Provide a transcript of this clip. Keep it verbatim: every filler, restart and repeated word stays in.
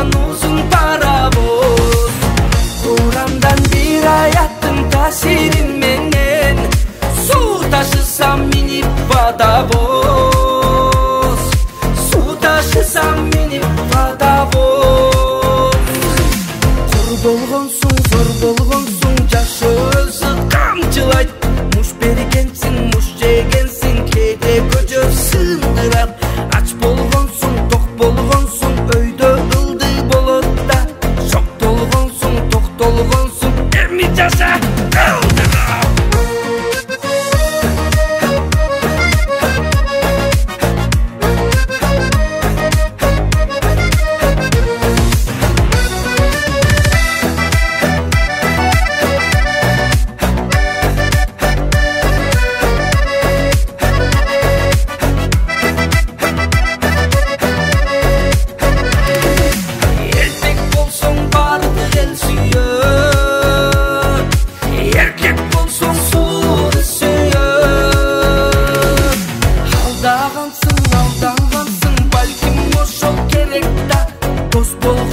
жолдан узун паровоз. Курамдан бир аяттын таасири менен суу ташысам минип водовоз. Суу ташысам минип водовоз. Кор болгонсуң, зор болгонсуң, жашы өзү камчылайт. Муш бергенсиң, муш жегенсиң, кээде көчө сындырат. Ач болгонсуң, ток болгонсуң, өйдө ылдый болот да. Шок толгонсуң, токтолгонсуң, эми жаша ылдырап. Алдағансың, алданғансың, балким ошол керек да. Дос болгон